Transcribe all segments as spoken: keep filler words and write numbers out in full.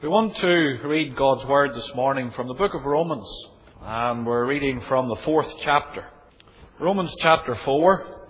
We want to read God's Word this morning from the book of Romans, and we're reading from the fourth chapter. Romans chapter four,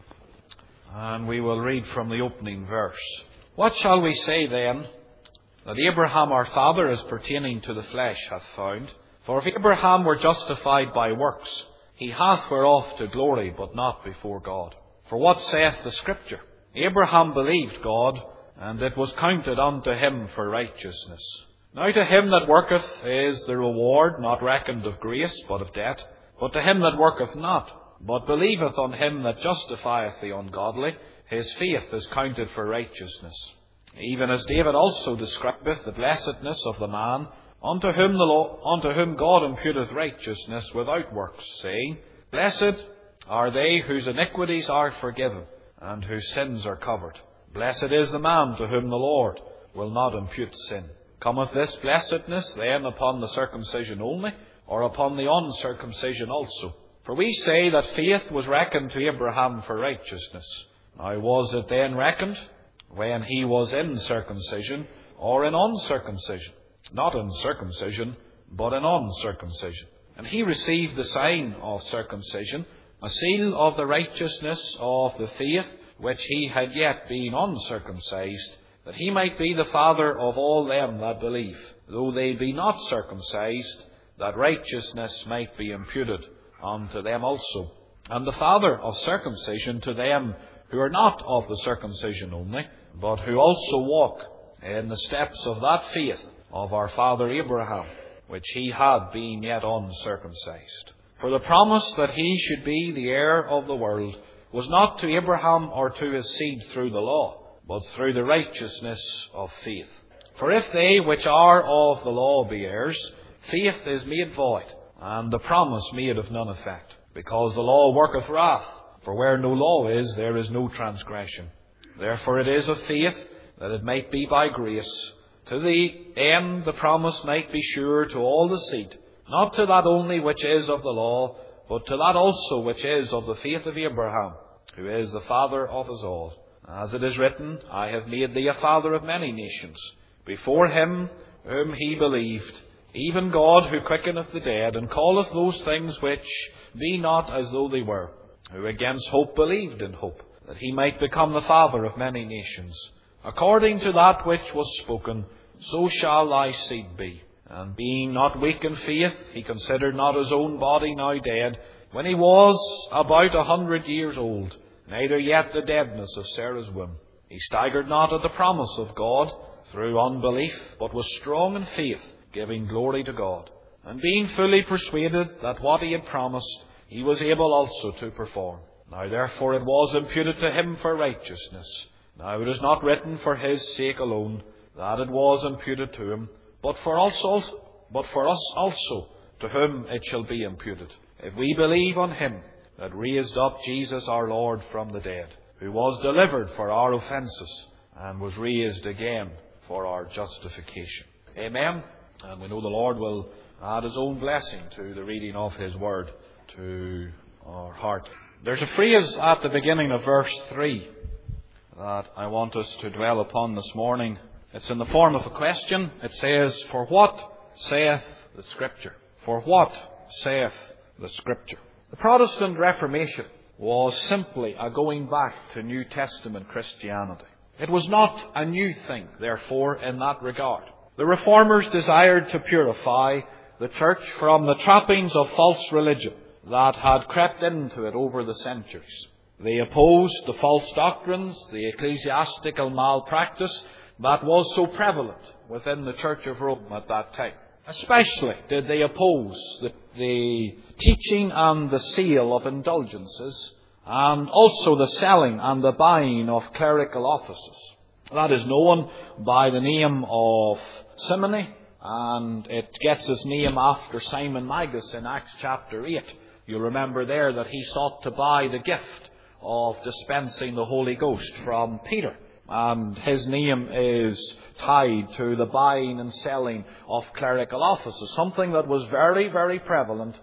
and we will read from the opening verse. What shall we say then that Abraham our father as pertaining to the flesh hath found? For if Abraham were justified by works, he hath whereof to glory, but not before God. For what saith the Scripture? Abraham believed God, and it was counted unto him for righteousness. Now to him that worketh is the reward not reckoned of grace, but of debt. But to him that worketh not, but believeth on him that justifieth the ungodly, his faith is counted for righteousness. Even as David also describeth the blessedness of the man, unto whom the law, unto whom God imputeth righteousness without works, saying, Blessed are they whose iniquities are forgiven, and whose sins are covered. Blessed is the man to whom the Lord will not impute sin. Cometh this blessedness then upon the circumcision only, or upon the uncircumcision also? For we say that faith was reckoned to Abraham for righteousness. Now was it then reckoned when he was in circumcision, or in uncircumcision? Not in circumcision, but in uncircumcision. And he received the sign of circumcision, a seal of the righteousness of the faith, which he had yet been uncircumcised, that he might be the father of all them that believe, though they be not circumcised, that righteousness might be imputed unto them also. And the father of circumcision to them who are not of the circumcision only, but who also walk in the steps of that faith of our father Abraham, which he had been yet uncircumcised. For the promise that he should be the heir of the world was not to Abraham or to his seed through the law, but through the righteousness of faith. For if they which are of the law be heirs, faith is made void, and the promise made of none effect. Because the law worketh wrath, for where no law is, there is no transgression. Therefore it is of faith, that it might be by grace, to the end the promise might be sure to all the seed, not to that only which is of the law, but to that also which is of the faith of Abraham, who is the father of us all. As it is written, I have made thee a father of many nations, before him whom he believed, even God who quickeneth the dead, and calleth those things which be not as though they were, who against hope believed in hope, that he might become the father of many nations. According to that which was spoken, so shall thy seed be. And being not weak in faith, he considered not his own body now dead, when he was about a hundred years old, neither yet the deadness of Sarah's womb. He staggered not at the promise of God through unbelief, but was strong in faith, giving glory to God. And being fully persuaded that what he had promised, he was able also to perform. Now therefore it was imputed to him for righteousness. Now it is not written for his sake alone that it was imputed to him, but for us also, but for us also, to whom it shall be imputed, if we believe on him that raised up Jesus our Lord from the dead, who was delivered for our offences, and was raised again for our justification. Amen. And we know the Lord will add his own blessing to the reading of his word to our heart. There's a phrase at the beginning of verse three that I want us to dwell upon this morning. It's in the form of a question. It says, For what saith the Scripture? For what saith the Scripture? The Protestant Reformation was simply a going back to New Testament Christianity. It was not a new thing, therefore, in that regard. The Reformers desired to purify the church from the trappings of false religion that had crept into it over the centuries. They opposed the false doctrines, the ecclesiastical malpractice that was so prevalent within the Church of Rome at that time. Especially did they oppose the, the teaching and the sale of indulgences, and also the selling and the buying of clerical offices. That is known by the name of simony, and it gets its name after Simon Magus in Acts chapter eight. You'll remember there that he sought to buy the gift of dispensing the Holy Ghost from Peter. And his name is tied to the buying and selling of clerical offices, something that was very, very prevalent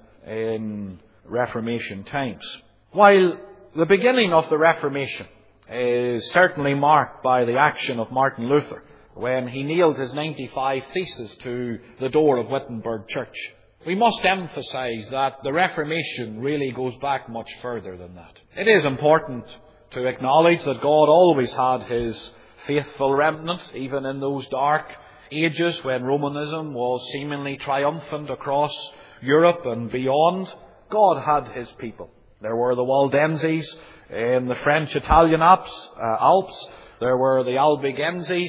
in Reformation times. While the beginning of the Reformation is certainly marked by the action of Martin Luther when he nailed his ninety-five Theses to the door of Wittenberg Church. We must emphasize that the Reformation really goes back much further than that. It is important to acknowledge that God always had His faithful remnant, even in those dark ages when Romanism was seemingly triumphant across Europe and beyond. God had His people. There were the Waldenses in the French-Italian Alps, uh, Alps. There were the Albigenses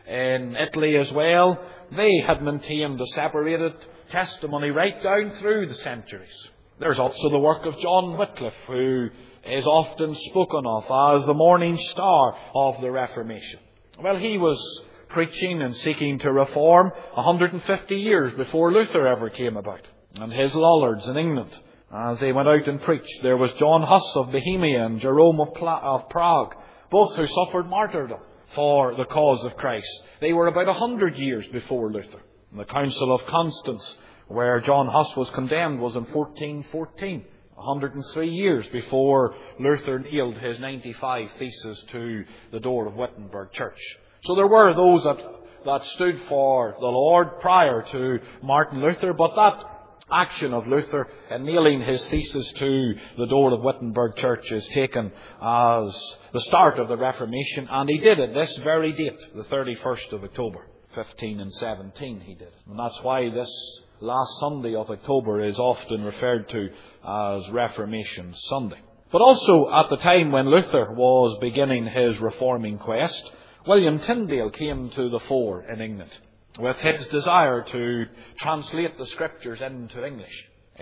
in Italy as well. They had maintained a separated testimony right down through the centuries. There's also the work of John Wycliffe, who is often spoken of as the morning star of the Reformation. Well, he was preaching and seeking to reform one hundred fifty years before Luther ever came about. And his Lollards in England, as they went out and preached. There was John Huss of Bohemia and Jerome of, Pla- of Prague, both who suffered martyrdom for the cause of Christ. They were about a hundred years before Luther. And the Council of Constance, where John Huss was condemned, was in fourteen fourteen, one hundred three years before Luther nailed his ninety-five Theses to the door of Wittenberg Church. So there were those that, that stood for the Lord prior to Martin Luther, but that action of Luther in nailing his theses to the door of Wittenberg Church is taken as the start of the Reformation, and he did it this very date, the thirty-first of October, fifteen and seventeen he did it. And that's why this last Sunday of October is often referred to as Reformation Sunday. But also at the time when Luther was beginning his reforming quest, William Tyndale came to the fore in England with his desire to translate the Scriptures into English.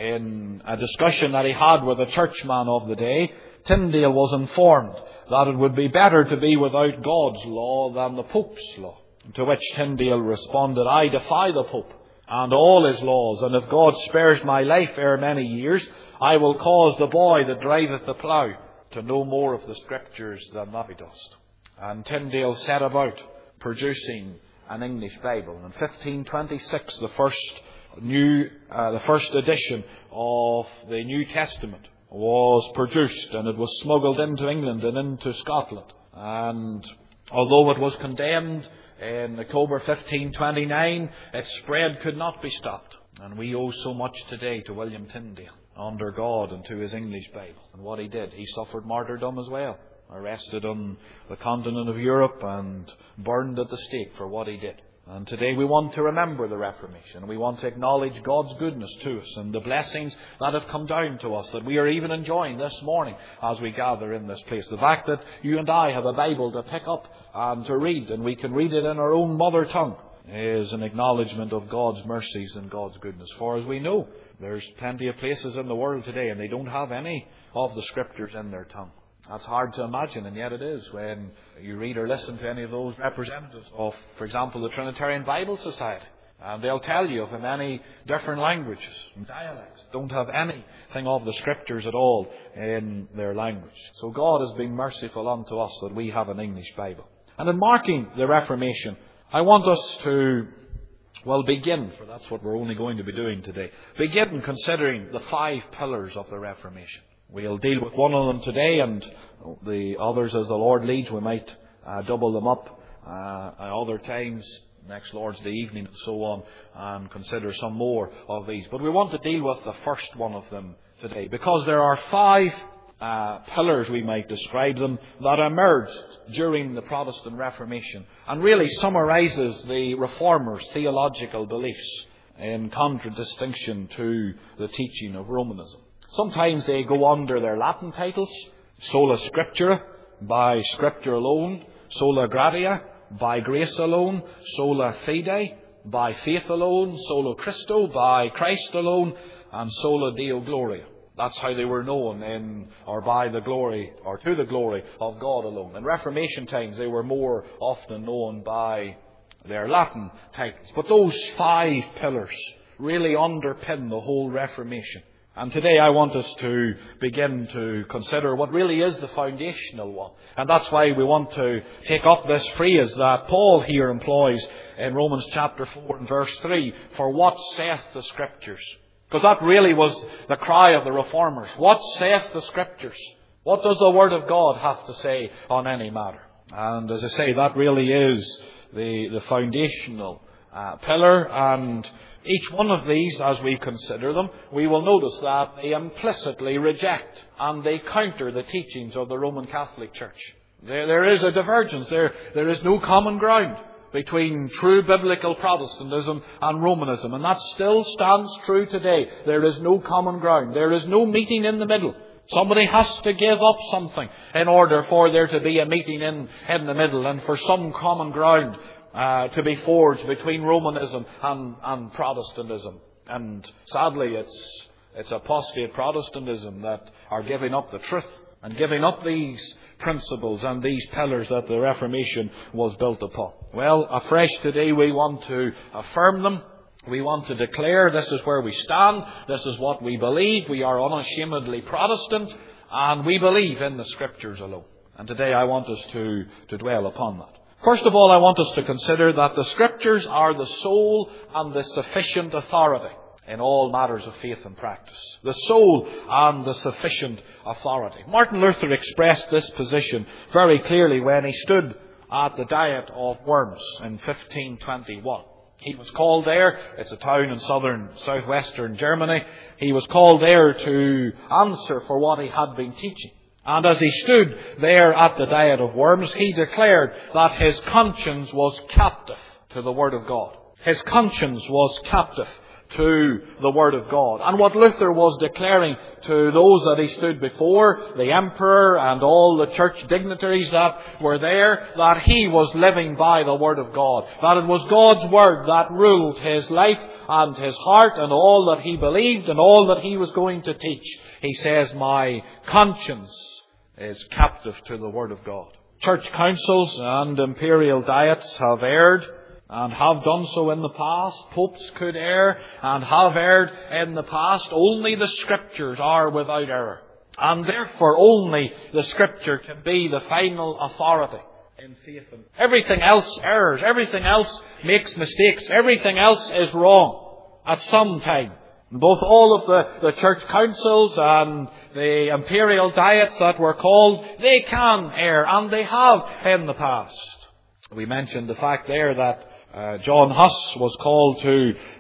In a discussion that he had with a churchman of the day, Tyndale was informed that it would be better to be without God's law than the Pope's law. To which Tyndale responded, "I defy the Pope and all his laws, and if God spares my life ere many years, I will cause the boy that driveth the plough to know more of the Scriptures than thou dost." And Tyndale set about producing an English Bible. In fifteen twenty-six, the first new, uh, the first edition of the New Testament was produced, and it was smuggled into England and into Scotland. And although it was condemned in October fifteen twenty-nine, its spread could not be stopped. And we owe so much today to William Tyndale, under God, and to his English Bible. And what he did, he suffered martyrdom as well. Arrested on the continent of Europe and burned at the stake for what he did. And today we want to remember the Reformation. We want to acknowledge God's goodness to us and the blessings that have come down to us, that we are even enjoying this morning as we gather in this place. The fact that you and I have a Bible to pick up and to read, and we can read it in our own mother tongue, is an acknowledgement of God's mercies and God's goodness. For as we know, there's plenty of places in the world today and they don't have any of the Scriptures in their tongue. That's hard to imagine, and yet it is when you read or listen to any of those representatives of, for example, the Trinitarian Bible Society. And they'll tell you of in many different languages and dialects don't have anything of the Scriptures at all in their language. So God has been merciful unto us that we have an English Bible. And in marking the Reformation, I want us to, well, begin, for that's what we're only going to be doing today, begin considering the five pillars of the Reformation. We'll deal with one of them today, and the others, as the Lord leads, we might uh, double them up uh, at other times, next Lord's Day evening and so on, and consider some more of these. But we want to deal with the first one of them today, because there are five uh, pillars, we might describe them, that emerged during the Protestant Reformation, and really summarizes the Reformers' theological beliefs in contradistinction to the teaching of Romanism. Sometimes they go under their Latin titles: Sola Scriptura, by Scripture alone; Sola Gratia, by grace alone; Sola Fide, by faith alone; Sola Christo, by Christ alone; and Sola Deo Gloria. That's how they were known, in or by the glory, or to the glory of God alone. In Reformation times, they were more often known by their Latin titles. But those five pillars really underpin the whole Reformation. And today I want us to begin to consider what really is the foundational one. And that's why we want to take up this phrase that Paul here employs in Romans chapter four and verse three. For what saith the Scriptures? Because that really was the cry of the Reformers. What saith the Scriptures? What does the Word of God have to say on any matter? And as I say, that really is the, the foundational uh, pillar. And each one of these, as we consider them, we will notice that they implicitly reject and they counter the teachings of the Roman Catholic Church. There, there is a divergence. There, there is no common ground between true biblical Protestantism and Romanism. And that still stands true today. There is no common ground. There is no meeting in the middle. Somebody has to give up something in order for there to be a meeting in, in the middle and for some common ground uh, to be forged between Romanism and, and Protestantism. And sadly, it's, it's apostate Protestantism that are giving up the truth and giving up these principles and these pillars that the Reformation was built upon. Well, afresh today we want to affirm them. We want to declare this is where we stand. This is what we believe. We are unashamedly Protestant, and we believe in the Scriptures alone. And today I want us to, to dwell upon that. First of all, I want us to consider that the Scriptures are the sole and the sufficient authority in all matters of faith and practice. The sole and the sufficient authority. Martin Luther expressed this position very clearly when he stood at the Diet of Worms in fifteen twenty-one. He was called there, it's a town in southern, southwestern Germany. He was called there to answer for what he had been teaching. And as he stood there at the Diet of Worms, he declared that his conscience was captive to the Word of God. His conscience was captive to the Word of God. And what Luther was declaring to those that he stood before, the emperor and all the church dignitaries that were there, that he was living by the Word of God. That it was God's Word that ruled his life and his heart and all that he believed and all that he was going to teach. He says, my conscience is captive to the Word of God. Church councils and imperial diets have erred, and have done so in the past. Popes could err and have erred in the past. Only the Scriptures are without error. And therefore only the Scripture can be the final authority in faith. Everything else errs. Everything else makes mistakes. Everything else is wrong at some time. Both all of the, the church councils and the imperial diets that were called, they can err, and they have in the past. We mentioned the fact there that Uh, John Huss was called to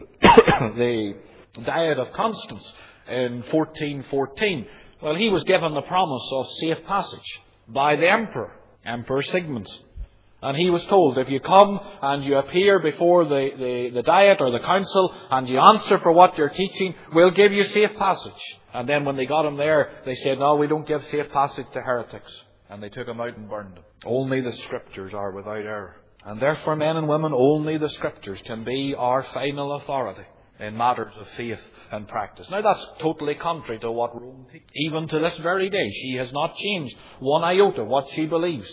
the Diet of Constance in fourteen fourteen. Well, he was given the promise of safe passage by the emperor, Emperor Sigmund. And he was told, if you come and you appear before the, the, the Diet or the council and you answer for what you're teaching, we'll give you safe passage. And then when they got him there, they said, no, we don't give safe passage to heretics. And they took him out and burned him. Only the Scriptures are without error. And therefore, men and women, only the Scriptures can be our final authority in matters of faith and practice. Now, that's totally contrary to what Rome teaches. Even to this very day, she has not changed one iota what she believes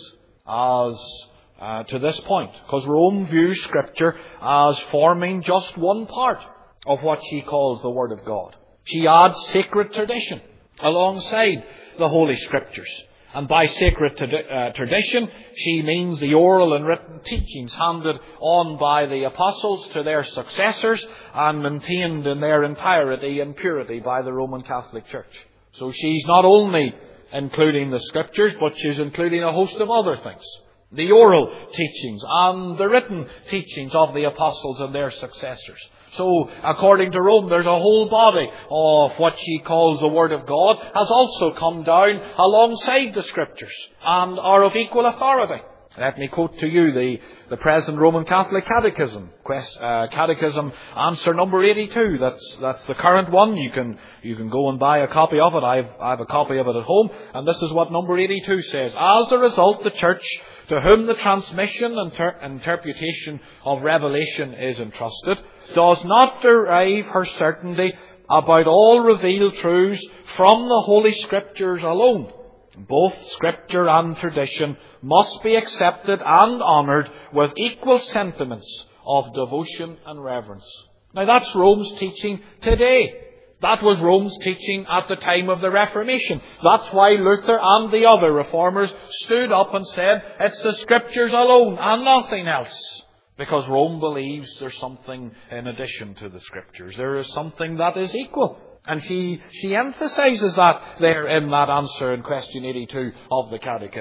as uh, to this point. Because Rome views Scripture as forming just one part of what she calls the Word of God. She adds sacred tradition alongside the Holy Scriptures. And by sacred uh, tradition, she means the oral and written teachings handed on by the apostles to their successors and maintained in their entirety and purity by the Roman Catholic Church. So she's not only including the Scriptures, but she's including a host of other things. The oral teachings and the written teachings of the apostles and their successors. So, according to Rome, there's a whole body of what she calls the Word of God has also come down alongside the Scriptures and are of equal authority. Let me quote to you the, the present Roman Catholic Catechism. Quest, uh, Catechism answer number eighty-two. That's, that's the current one. You can, you can go and buy a copy of it. I've, I have a copy of it at home. And this is what number eighty-two says. As a result, the Church, to whom the transmission and ter- interpretation of revelation is entrusted, does not derive her certainty about all revealed truths from the Holy Scriptures alone. Both Scripture and tradition must be accepted and honoured with equal sentiments of devotion and reverence. Now that's Rome's teaching today. That was Rome's teaching at the time of the Reformation. That's why Luther and the other reformers stood up and said, it's the Scriptures alone and nothing else. Because Rome believes there's something in addition to the Scriptures. There is something that is equal. And she, she emphasizes that there in that answer in question eighty-two of the Catechism.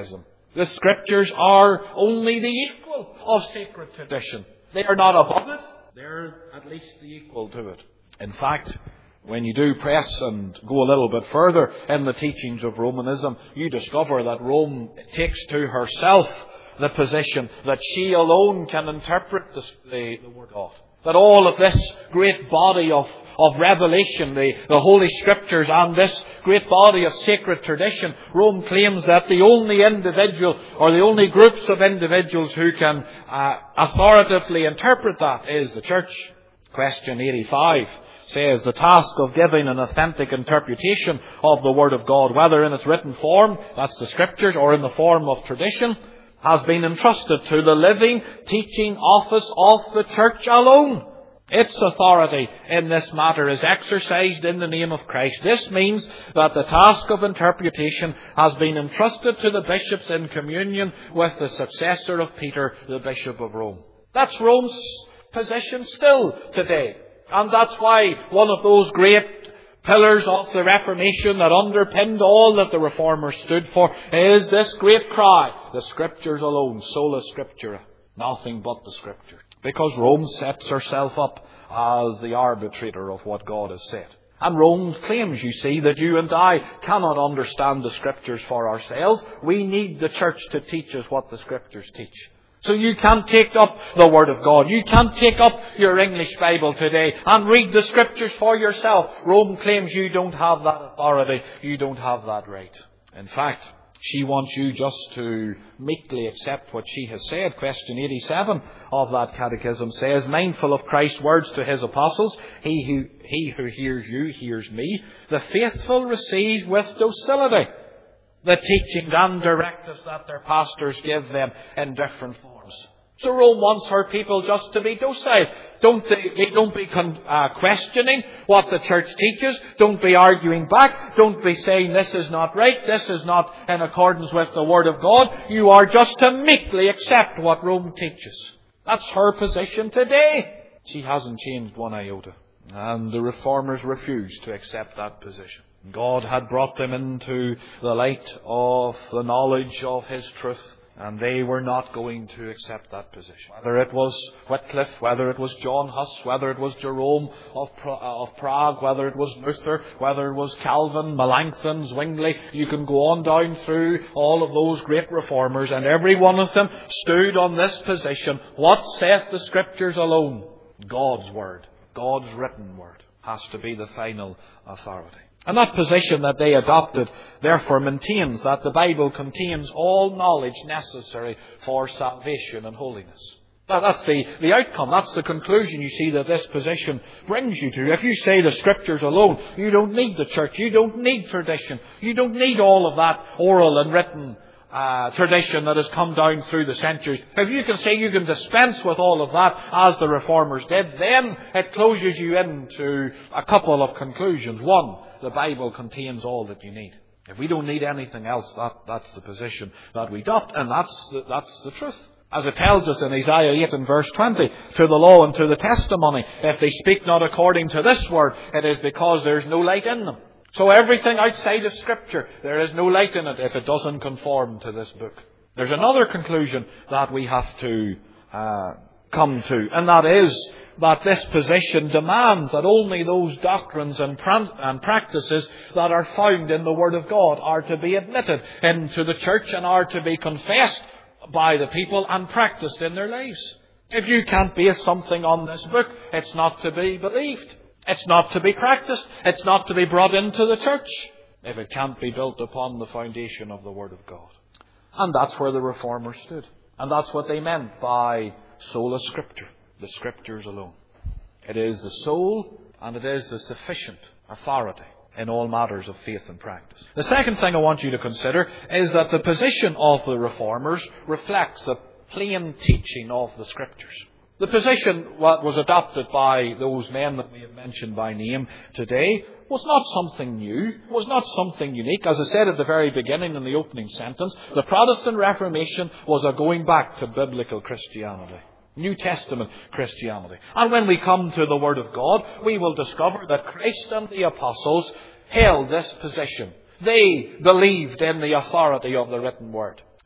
The Scriptures are only the equal of sacred tradition. They are not above it. They're at least the equal to it. In fact, when you do press and go a little bit further in the teachings of Romanism, you discover that Rome takes to herself the position that she alone can interpret the, the, the Word of God. That all of this great body of, of revelation, the, the Holy Scriptures, and this great body of sacred tradition, Rome claims that the only individual or the only groups of individuals who can uh, authoritatively interpret that is the Church. Question eighty-five says, the task of giving an authentic interpretation of the Word of God, whether in its written form, that's the Scriptures, or in the form of tradition, has been entrusted to the living teaching office of the Church alone. Its authority in this matter is exercised in the name of Christ. This means that the task of interpretation has been entrusted to the bishops in communion with the successor of Peter, the Bishop of Rome. That's Rome's position still today. And that's why one of those great pillars of the Reformation that underpinned all that the Reformers stood for is this great cry, the Scriptures alone, sola scriptura, nothing but the Scripture. Because Rome sets herself up as the arbitrator of what God has said. And Rome claims, you see, that you and I cannot understand the Scriptures for ourselves. We need the Church to teach us what the Scriptures teach. So you can't take up the Word of God. You can't take up your English Bible today and read the Scriptures for yourself. Rome claims you don't have that authority. You don't have that right. In fact, she wants you just to meekly accept what she has said. Question eighty-seven of that catechism says, mindful of Christ's words to his apostles, he who, he who hears you hears me. The faithful receive with docility the teachings and directives that their pastors give them in different forms. So Rome wants her people just to be docile. Don't they, don't be con, uh, questioning what the Church teaches. Don't be arguing back. Don't be saying this is not right. This is not in accordance with the Word of God. You are just to meekly accept what Rome teaches. That's her position today. She hasn't changed one iota. And the Reformers refused to accept that position. God had brought them into the light of the knowledge of His truth, and they were not going to accept that position. Whether it was Wycliffe, whether it was John Huss, whether it was Jerome of, of Prague, whether it was Luther, whether it was Calvin, Melanchthon, Zwingli, you can go on down through all of those great reformers, and every one of them stood on this position. What saith the Scriptures alone? God's Word, God's written Word, has to be the final authority. And that position that they adopted, therefore, maintains that the Bible contains all knowledge necessary for salvation and holiness. That's the, the outcome. That's the conclusion you see that this position brings you to. If you say the Scriptures alone, you don't need the Church. You don't need tradition. You don't need all of that oral and written uh, tradition that has come down through the centuries. If you can say you can dispense with all of that, as the Reformers did, then it closes you into a couple of conclusions. One, the Bible contains all that you need. If we don't need anything else, that, that's the position that we adopt, and that's the, that's the truth. As it tells us in Isaiah eight and verse twenty, to the law and to the testimony, if they speak not according to this word, it is because there is no light in them. So everything outside of Scripture, there is no light in it if it doesn't conform to this book. There's another conclusion that we have to uh, come to, and that is that this position demands that only those doctrines and, pra- and practices that are found in the Word of God are to be admitted into the church and are to be confessed by the people and practiced in their lives. If you can't base something on this book, it's not to be believed. It's not to be practiced. It's not to be brought into the church if it can't be built upon the foundation of the Word of God. And that's where the Reformers stood. And that's what they meant by sola scriptura, the Scriptures alone. It is the sole and it is the sufficient authority in all matters of faith and practice. The second thing I want you to consider is that the position of the Reformers reflects the plain teaching of the Scriptures. The position that was adopted by those men that we have mentioned by name today was not something new, was not something unique. As I said at the very beginning in the opening sentence, the Protestant Reformation was a going back to biblical Christianity. New Testament Christianity. And when we come to the Word of God, we will discover that Christ and the Apostles held this position. They believed in the authority of the written Word.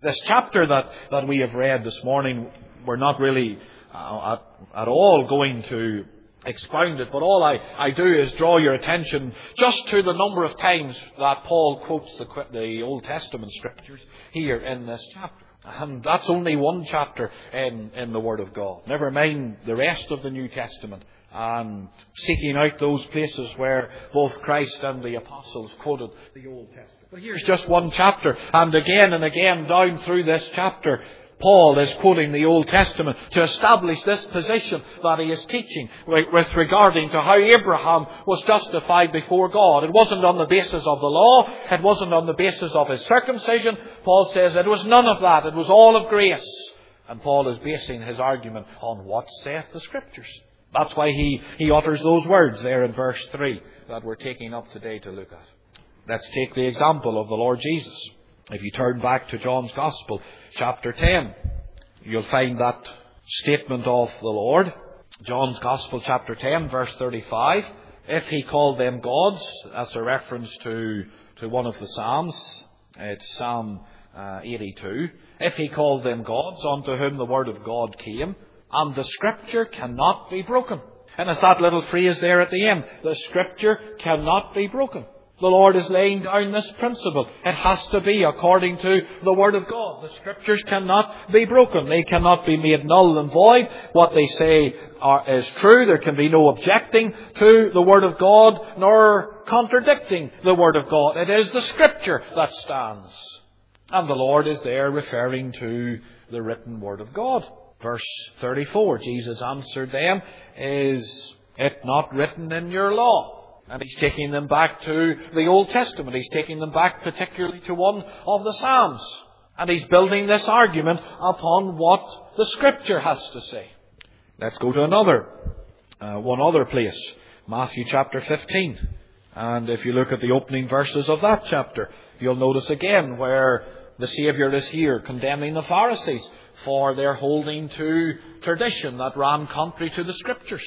This chapter that, that we have read this morning, we're not really uh, at, at all going to expound it, but all I, I do is draw your attention just to the number of times that Paul quotes the, the Old Testament scriptures here in this chapter. And that's only one chapter in, in the Word of God. Never mind the rest of the New Testament and seeking out those places where both Christ and the apostles quoted the Old Testament. But here's just one chapter, and again and again down through this chapter, Paul is quoting the Old Testament to establish this position that he is teaching with regarding to how Abraham was justified before God. It wasn't on the basis of the law. It wasn't on the basis of his circumcision. Paul says it was none of that. It was all of grace. And Paul is basing his argument on what saith the Scriptures. That's why he, he utters those words there in verse three that we're taking up today to look at. Let's take the example of the Lord Jesus. If you turn back to John's Gospel, chapter ten, you'll find that statement of the Lord. John's Gospel, chapter ten, verse thirty-five. If he called them gods, that's a reference to, to one of the Psalms. It's Psalm uh, eighty-two. If he called them gods, unto whom the word of God came, and the Scripture cannot be broken. And it's that little phrase there at the end. The Scripture cannot be broken. The Lord is laying down this principle. It has to be according to the Word of God. The Scriptures cannot be broken. They cannot be made null and void. What they say are, is true. There can be no objecting to the Word of God, nor contradicting the Word of God. It is the Scripture that stands. And the Lord is there referring to the written Word of God. Verse thirty-four, Jesus answered them, is it not written in your law? And he's taking them back to the Old Testament. He's taking them back particularly to one of the Psalms. And he's building this argument upon what the Scripture has to say. Let's go to another, uh, one other place. Matthew chapter fifteen. And if you look at the opening verses of that chapter, you'll notice again where the Saviour is here condemning the Pharisees for their holding to tradition that ran contrary to the Scriptures.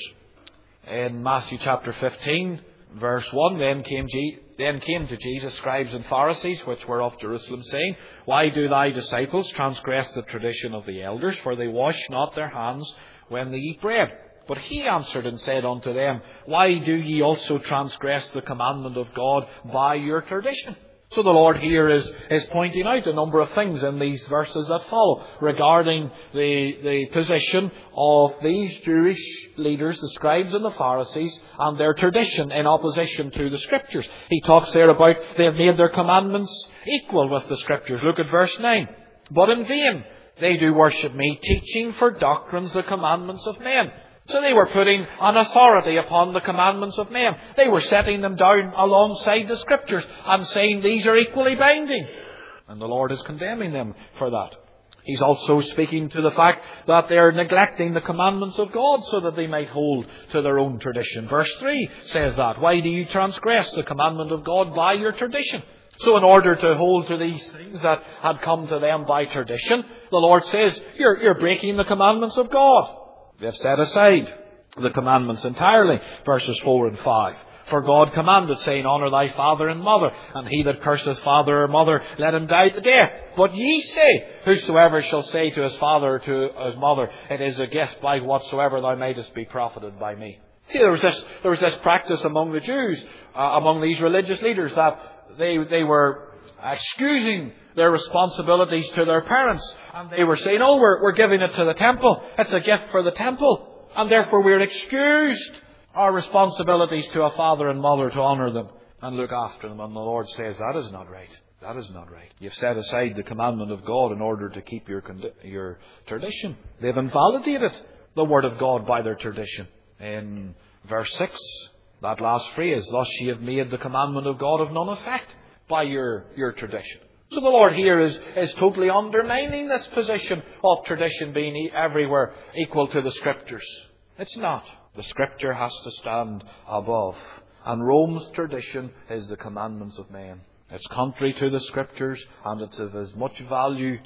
In Matthew chapter fifteen, verse one, then came, Je- then came to Jesus scribes and Pharisees, which were of Jerusalem, saying, why do thy disciples transgress the tradition of the elders? For they wash not their hands when they eat bread. But he answered and said unto them, why do ye also transgress the commandment of God by your tradition? So the Lord here is, is pointing out a number of things in these verses that follow regarding the, the position of these Jewish leaders, the scribes and the Pharisees, and their tradition in opposition to the Scriptures. He talks there about they have made their commandments equal with the Scriptures. Look at verse nine. But in vain they do worship me, teaching for doctrines the commandments of men. So they were putting an authority upon the commandments of men. They were setting them down alongside the Scriptures and saying these are equally binding. And the Lord is condemning them for that. He's also speaking to the fact that they're neglecting the commandments of God so that they might hold to their own tradition. Verse three says that. Why do you transgress the commandment of God by your tradition? So in order to hold to these things that had come to them by tradition, the Lord says, you're, you're breaking the commandments of God. They've set aside the commandments entirely. Verses four and five. For God commanded, saying, honour thy father and mother, and he that curseth father or mother, let him die the death. But ye say, whosoever shall say to his father or to his mother, it is a gift by whatsoever thou mightest be profited by me. See, there was this, there was this practice among the Jews, uh, among these religious leaders, that they, they were excusing their responsibilities to their parents. And they were saying, oh, we're, we're giving it to the temple. It's a gift for the temple. And therefore we're excused our responsibilities to a father and mother to honour them and look after them. And the Lord says, that is not right. That is not right. You've set aside the commandment of God in order to keep your, your tradition. They've invalidated the Word of God by their tradition. In verse six, that last phrase, thus ye have made the commandment of God of none effect by your, your tradition. So the Lord here is, is totally undermining this position of tradition being everywhere equal to the Scriptures. It's not. The Scripture has to stand above. And Rome's tradition is the commandments of men. It's contrary to the Scriptures, and it's of as much value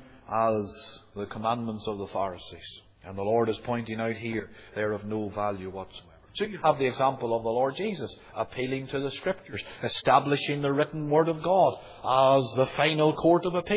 as the commandments of the Pharisees. And the Lord is pointing out here, they're of no value whatsoever. So you have the example of the Lord Jesus appealing to the Scriptures, establishing the written Word of God as the final court of appeal.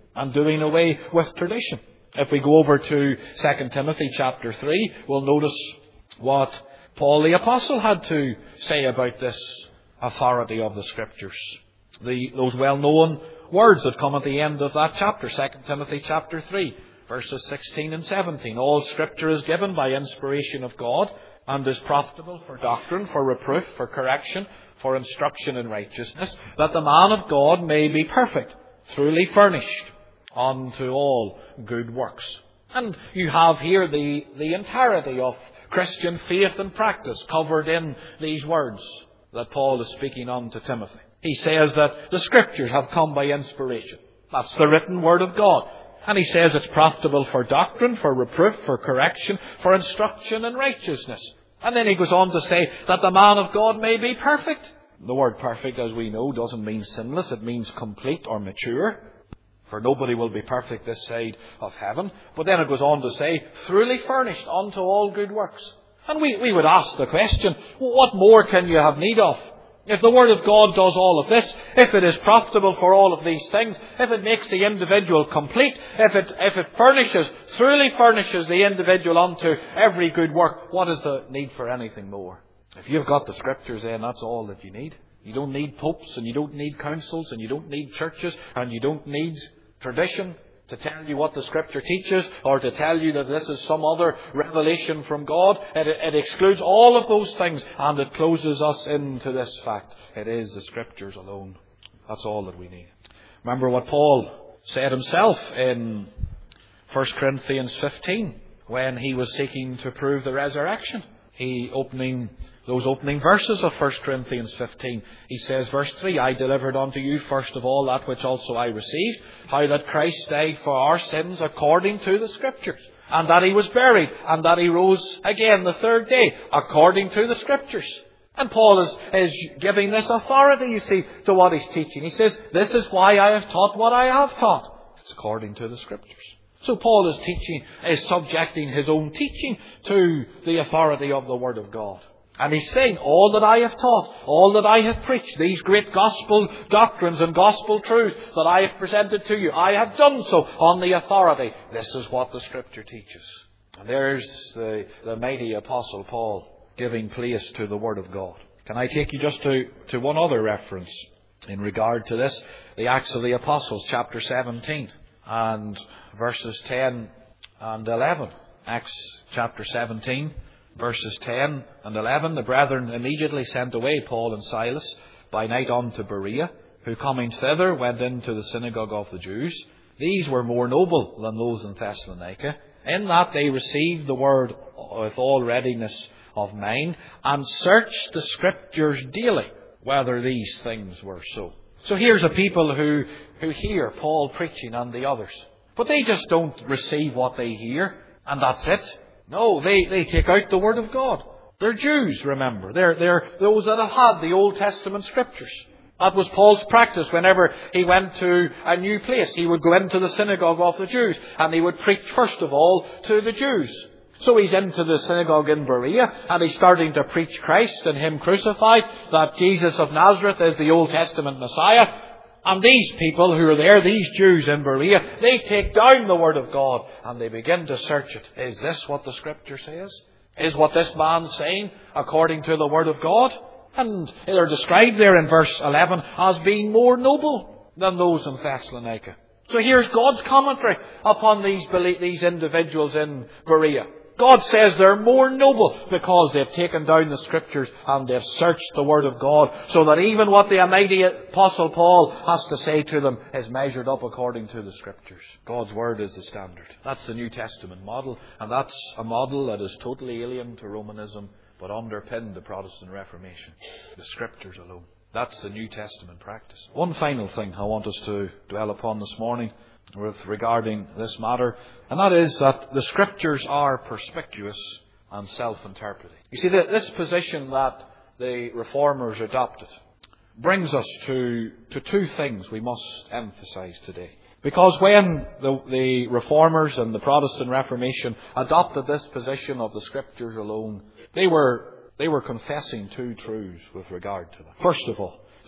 and doing away with tradition. If we go over to Second Timothy chapter three, we'll notice what Paul the Apostle had to say about this authority of the Scriptures. The, those well-known words that come at the end of that chapter, Second Timothy chapter three, verses sixteen and seventeen. All Scripture is given by inspiration of God and is profitable for doctrine, for reproof, for correction, for instruction in righteousness, that the man of God may be perfect, truly furnished unto all good works. And you have here the, the entirety of Christian faith and practice covered in these words that Paul is speaking on to Timothy. He says that the Scriptures have come by inspiration. That's the written Word of God. And he says it's profitable for doctrine, for reproof, for correction, for instruction in righteousness. And then he goes on to say that the man of God may be perfect. The word perfect, as we know, doesn't mean sinless. It means complete or mature. For nobody will be perfect this side of heaven. But then it goes on to say, truly furnished unto all good works. And we, we would ask the question, what more can you have need of? If the Word of God does all of this, if it is profitable for all of these things, if it makes the individual complete, if it, if it furnishes, truly furnishes the individual unto every good work, what is the need for anything more? If you've got the Scriptures, then that's all that you need. You don't need popes, and you don't need councils, and you don't need churches, and you don't need tradition to tell you what the Scripture teaches, or to tell you that this is some other revelation from God. It, it excludes all of those things, and it closes us into this fact. It is the Scriptures alone. That's all that we need. Remember what Paul said himself in First Corinthians fifteen, when he was seeking to prove the resurrection. He opening those opening verses of First Corinthians fifteen. He says, verse three, I delivered unto you first of all that which also I received, how that Christ died for our sins according to the Scriptures, and that he was buried, and that he rose again the third day according to the Scriptures. And Paul is, is giving this authority, you see, to what he's teaching. He says, this is why I have taught what I have taught. It's according to the Scriptures. So Paul is teaching, is subjecting his own teaching to the authority of the Word of God. And he's saying, all that I have taught, all that I have preached, these great gospel doctrines and gospel truths that I have presented to you, I have done so on the authority. This is what the Scripture teaches. And there's the, the mighty Apostle Paul giving place to the Word of God. Can I take you just to, to one other reference in regard to this? The Acts of the Apostles, chapter seventeen, and verses ten and eleven. Acts chapter seventeen. Verses ten and eleven, the brethren immediately sent away Paul and Silas by night unto Berea, who coming thither went into the synagogue of the Jews. These were more noble than those in Thessalonica, in that they received the word with all readiness of mind, and searched the Scriptures daily, whether these things were so. So here's a people who, who hear Paul preaching and the others. But they just don't receive what they hear, and that's it. No, they, they take out the Word of God. They're Jews, remember. They're, they're those that have had the Old Testament Scriptures. That was Paul's practice whenever he went to a new place. He would go into the synagogue of the Jews, and he would preach first of all to the Jews. So he's into the synagogue in Berea, and he's starting to preach Christ and Him crucified, that Jesus of Nazareth is the Old Testament Messiah. And these people who are there, these Jews in Berea, they take down the Word of God and they begin to search it. Is this what the Scripture says? Is what this man's saying according to the Word of God? And they're described there in verse eleven as being more noble than those in Thessalonica. So here's God's commentary upon these, these individuals in Berea. God says they're more noble because they've taken down the Scriptures and they've searched the Word of God, so that even what the mighty Apostle Paul has to say to them is measured up according to the Scriptures. God's Word is the standard. That's the New Testament model, and that's a model that is totally alien to Romanism, but underpinned the Protestant Reformation. The Scriptures alone. That's the New Testament practice. One final thing I want us to dwell upon this morning with regarding this matter, and that is that the Scriptures are perspicuous and self-interpreting. You see, that this position that the Reformers adopted brings us to, to two things we must emphasize today. Because when the, the Reformers and the Protestant Reformation adopted this position of the Scriptures alone, they were, they were confessing two truths with regard to them. First of all,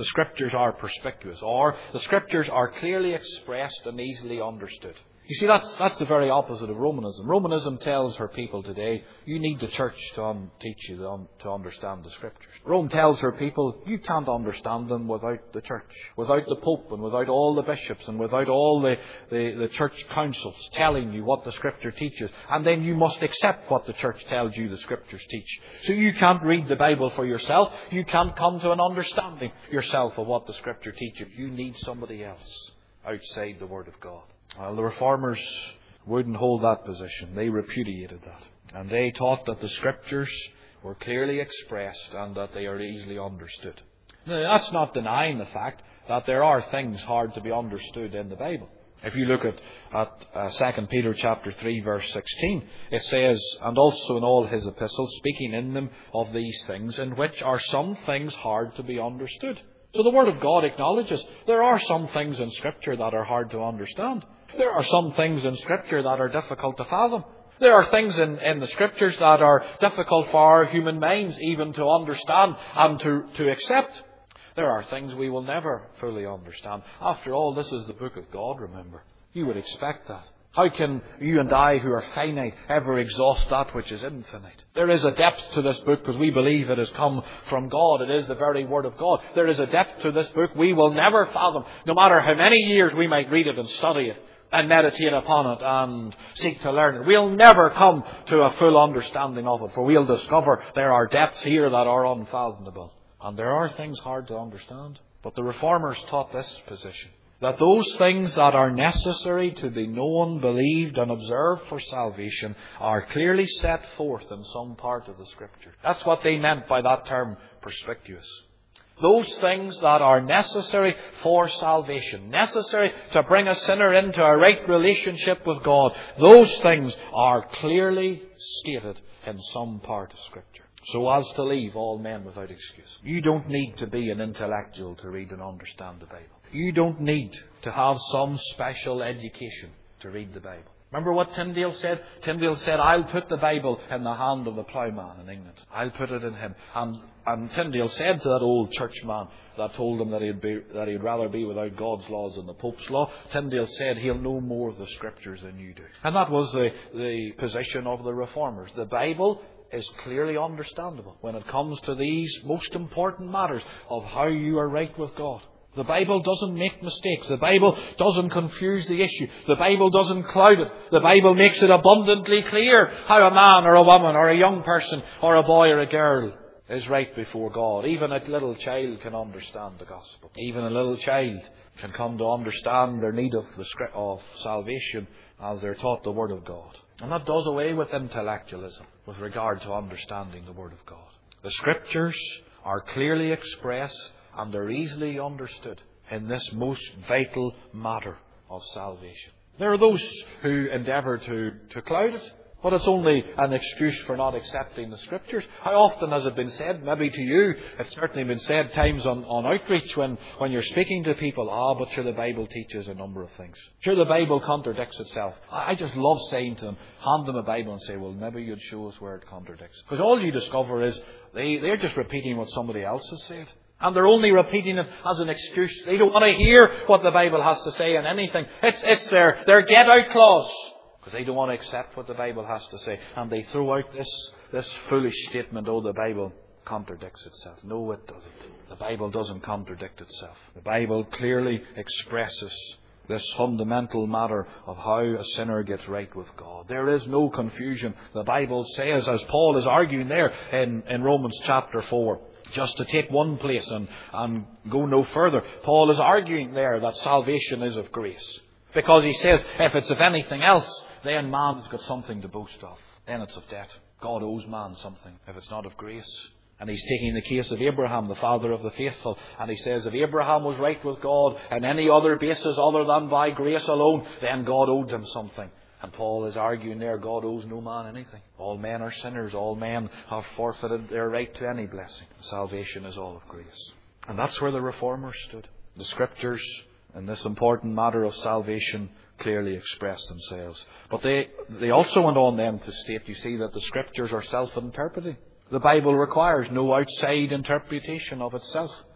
The Scriptures are perspicuous, or the Scriptures are clearly expressed and easily understood. You see, that's that's the very opposite of Romanism. Romanism tells her people today, you need the church to un- teach you to, un- to understand the Scriptures. Rome tells her people, you can't understand them without the church, without the Pope, and without all the bishops, and without all the, the, the church councils telling you what the Scripture teaches. And then you must accept what the church tells you the Scriptures teach. So you can't read the Bible for yourself. You can't come to an understanding yourself of what the Scripture teaches. You need somebody else outside the Word of God. Well, the Reformers wouldn't hold that position. They repudiated that. And they taught that the Scriptures were clearly expressed and that they are easily understood. Now, that's not denying the fact that there are things hard to be understood in the Bible. If you look at, at uh, Second Peter chapter three, verse sixteen, it says, and also in all his epistles, speaking in them of these things, in which are some things hard to be understood. So the Word of God acknowledges there are some things in Scripture that are hard to understand. There are some things in Scripture that are difficult to fathom. There are things in, in the Scriptures that are difficult for our human minds even to understand and to, to accept. There are things we will never fully understand. After all, this is the book of God, remember. You would expect that. How can you and I, who are finite, ever exhaust that which is infinite? There is a depth to this book because we believe it has come from God. It is the very Word of God. There is a depth to this book we will never fathom, no matter how many years we might read it and study it and meditate upon it and seek to learn it. We'll never come to a full understanding of it, for we'll discover there are depths here that are unfathomable. And there are things hard to understand. But the Reformers taught this position, that those things that are necessary to be known, believed and observed for salvation are clearly set forth in some part of the Scripture. That's what they meant by that term, perspicuous. Those things that are necessary for salvation, necessary to bring a sinner into a right relationship with God, those things are clearly stated in some part of Scripture, so as to leave all men without excuse. You don't need to be an intellectual to read and understand the Bible. You don't need to have some special education to read the Bible. Remember what Tyndale said? Tyndale said, I'll put the Bible in the hand of the ploughman in England. I'll put it in him. And, and Tyndale said to that old churchman that told him that he'd, be, that he'd rather be without God's laws than the Pope's law, Tyndale said, he'll know more of the Scriptures than you do. And that was the, the position of the Reformers. The Bible is clearly understandable when it comes to these most important matters of how you are right with God. The Bible doesn't make mistakes. The Bible doesn't confuse the issue. The Bible doesn't cloud it. The Bible makes it abundantly clear how a man or a woman or a young person or a boy or a girl is right before God. Even a little child can understand the gospel. Even a little child can come to understand their need of, the, of salvation as they're taught the Word of God. And that does away with intellectualism with regard to understanding the Word of God. The Scriptures are clearly expressed and they're easily understood in this most vital matter of salvation. There are those who endeavour to, to cloud it, but it's only an excuse for not accepting the Scriptures. How often has it been said, maybe to you, it's certainly been said times on, on outreach when, when you're speaking to people, ah, but sure the Bible teaches a number of things. Sure the Bible contradicts itself. I, I just love saying to them, hand them a Bible and say, well, maybe you'd show us where it contradicts. Because all you discover is they, they're just repeating what somebody else has said. And they're only repeating it as an excuse. They don't want to hear what the Bible has to say in anything. It's, it's their, their get-out clause. Because they don't want to accept what the Bible has to say. And they throw out this, this foolish statement, oh, the Bible contradicts itself. No, it doesn't. The Bible doesn't contradict itself. The Bible clearly expresses this fundamental matter of how a sinner gets right with God. There is no confusion. The Bible says, as Paul is arguing there in, in Romans chapter four, just to take one place and, and go no further, Paul is arguing there that salvation is of grace. Because he says, if it's of anything else, then man has got something to boast of. Then it's of debt. God owes man something if it's not of grace. And he's taking the case of Abraham, the father of the faithful. And he says, if Abraham was right with God on any other basis other than by grace alone, then God owed him something. And Paul is arguing there, God owes no man anything. All men are sinners. All men have forfeited their right to any blessing. Salvation is all of grace. And that's where the Reformers stood. The Scriptures, in this important matter of salvation, clearly express themselves. But they, they also went on then to state, you see, that the Scriptures are self-interpreting. The Bible requires no outside interpretation of itself.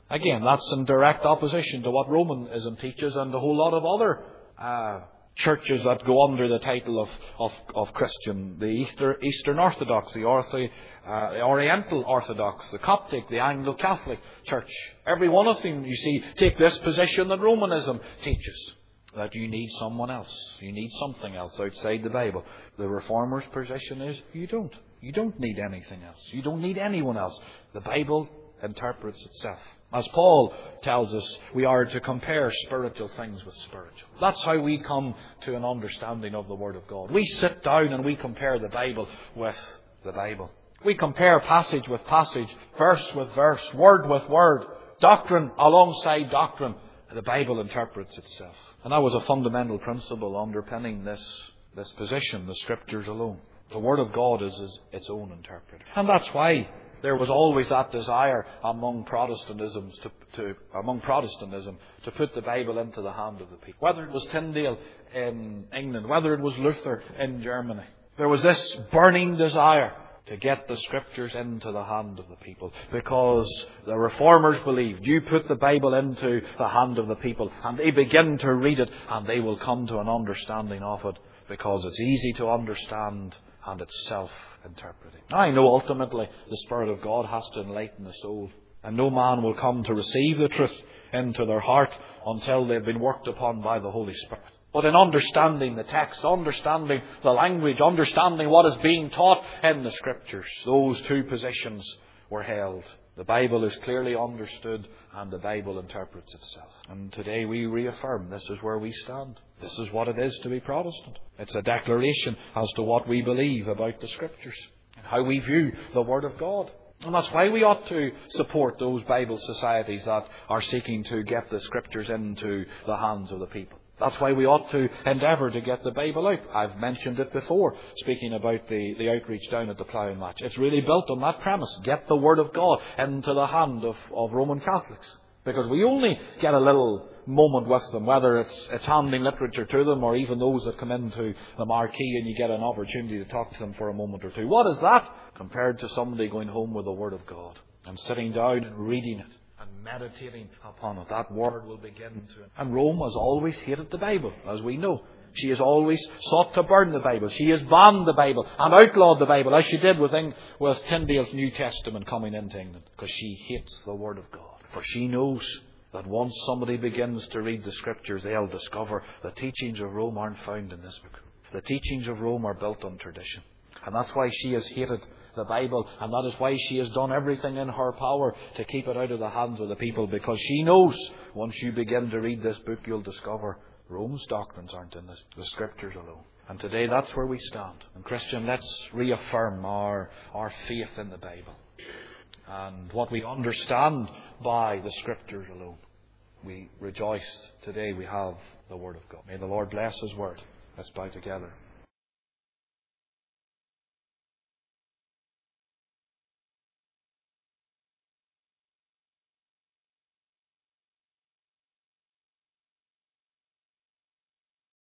Again, that's in direct opposition to what Romanism teaches and a whole lot of other uh, churches that go under the title of, of, of Christian. The Easter, Eastern Orthodox, the, Ortho, uh, the Oriental Orthodox, the Coptic, the Anglo-Catholic Church. Every one of them, you see, take this position that Romanism teaches. That you need someone else. You need something else outside the Bible. The Reformers' position is you don't. You don't need anything else. You don't need anyone else. The Bible interprets itself. As Paul tells us, we are to compare spiritual things with spiritual. That's how we come to an understanding of the Word of God. We sit down and we compare the Bible with the Bible. We compare passage with passage, verse with verse, word with word, doctrine alongside doctrine. The Bible interprets itself. And that was a fundamental principle underpinning this, this position, the Scriptures alone. The Word of God is, is its own interpreter. And that's why there was always that desire among Protestantism to, to, among Protestantism to put the Bible into the hand of the people. Whether it was Tyndale in England, whether it was Luther in Germany. There was this burning desire to get the Scriptures into the hand of the people. Because the Reformers believed you put the Bible into the hand of the people and they begin to read it and they will come to an understanding of it because it's easy to understand and it's self-interpreting. I know ultimately the Spirit of God has to enlighten the soul. And no man will come to receive the truth into their heart until they've been worked upon by the Holy Spirit. But in understanding the text, understanding the language, understanding what is being taught in the Scriptures, those two positions were held. The Bible is clearly understood and the Bible interprets itself. And today we reaffirm this is where we stand. This is what it is to be Protestant. It's a declaration as to what we believe about the Scriptures and how we view the Word of God. And that's why we ought to support those Bible societies that are seeking to get the Scriptures into the hands of the people. That's why we ought to endeavour to get the Bible out. I've mentioned it before, speaking about the, the outreach down at the Ploughing Match. It's really built on that premise. Get the Word of God into the hand of, of Roman Catholics. Because we only get a little moment with them, whether it's, it's handing literature to them or even those that come into the marquee and you get an opportunity to talk to them for a moment or two. What is that compared to somebody going home with the Word of God and sitting down and reading it? And meditating upon it. That word will begin to... And Rome has always hated the Bible, as we know. She has always sought to burn the Bible. She has banned the Bible and outlawed the Bible, as she did with, with Tyndale's New Testament coming into England. Because she hates the Word of God. For she knows that once somebody begins to read the Scriptures, they'll discover the teachings of Rome aren't found in this book. The teachings of Rome are built on tradition. And that's why she has hated the Bible, and that is why she has done everything in her power to keep it out of the hands of the people, because she knows once you begin to read this book, you'll discover Rome's doctrines aren't in this, the Scriptures alone. And today that's where we stand. And Christian, let's reaffirm our, our faith in the Bible and what we understand by the Scriptures alone. We rejoice today we have the Word of God. May the Lord bless His Word. Let's bow together.